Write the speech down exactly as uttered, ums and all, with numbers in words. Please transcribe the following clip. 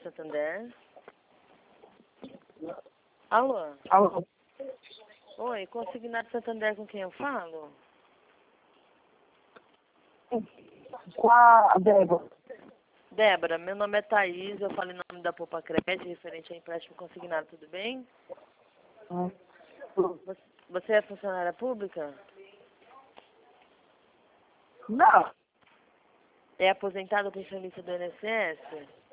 Santander. Alô? Alô? Oi, consignado Santander, com quem eu falo? Com a Débora. Débora, meu nome é Thaís, eu falo em nome da Poupa Crédito, referente a empréstimo consignado, tudo bem? Hum. Você, você é funcionária pública? Não. É aposentada pensionista do I N S S?